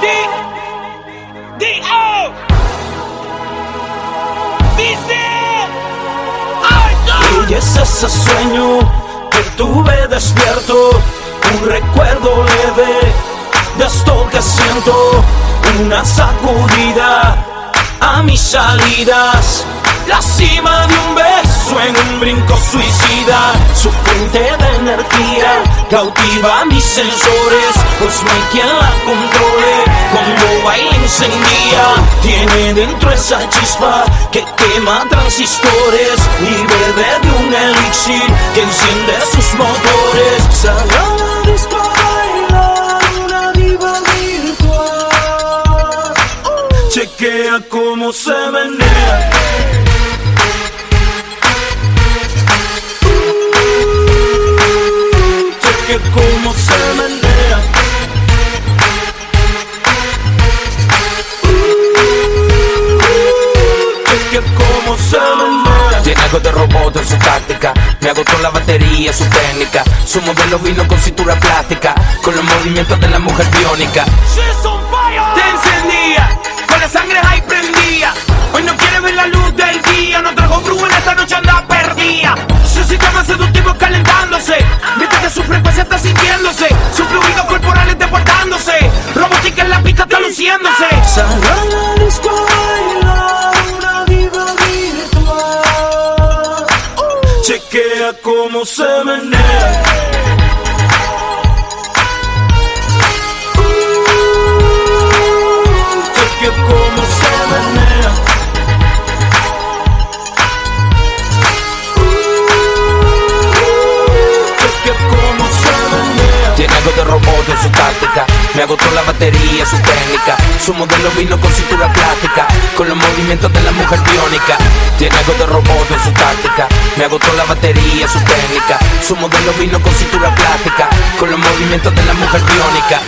D.O. Dice, ay, no. Y es ese sueño que tuve despierto, un recuerdo leve de esto que siento, una sacudida a mis salidas, la cima de un beso en un brinco suicida, su fuente de energía cautiva mis sensores, pues no hay quien la controle, cuando baila encendida, tiene dentro esa chispa que quema transistores y bebe de un elixir que enciende sus motores. Salió a la disco a bailar una diva virtual, chequea cómo se menea. Que como se menea, que como se menea. Tiene algo de robot en su táctica, me agotó la batería, su técnica. Su modelo vino con cintura plástica, con los movimientos de la mujer biónica. Te encendía, con la sangre ahí prendía. Hoy no quiere ver la luz del día, no trajo en esta noche anda perdida. Su sistema seductivo calentándose, mientras que su frecuencia está sintiéndose, sus fluidos corporales deportándose, robótica en la pista está luciéndose. Salió a la disco a bailar una diva virtual, chequea cómo se menea. Chequea cómo se menea. Tiene algo de robot en su táctica, me agotó la batería, su técnica. Su modelo vino con cintura plástica, con los movimientos de la mujer biónica. Tiene algo de robot en su táctica, me agotó la batería, su técnica. Su modelo vino con cintura plástica, con los movimientos de la mujer biónica.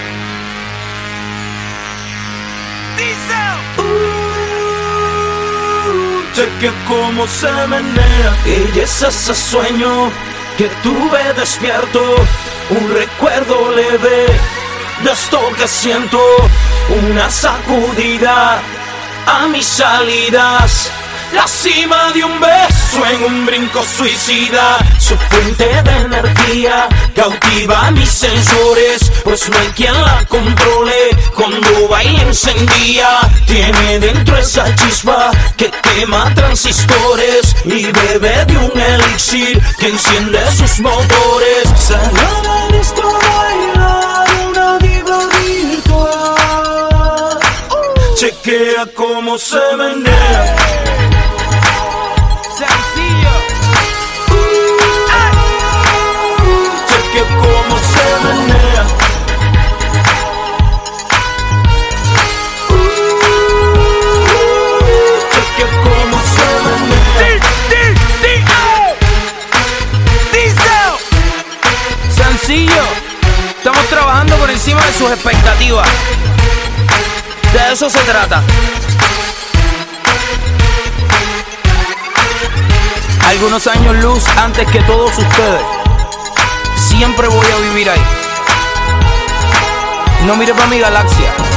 Chequea cómo se menea. Y es ese sueño que tuve despierto, un recuerdo leve de esto que siento, una sacudida a mis salidas, la cima de un beso en un brinco suicida, su fuente de energía cautiva mis sensores, pues no hay quien la controle, cuando baila encendida, tiene dentro esa chispa que quema transistores y bebe de un elixir que enciende sus motores. Salió a la disco a bailar una diva virtual, chequea cómo se menea. Sencillo. Chequea cómo se menea. Chequea cómo se menea. Sencillo. Estamos trabajando por encima de sus expectativas. De eso se trata. Algunos años luz antes que todos ustedes. Siempre voy a vivir ahí. No mire para mi galaxia.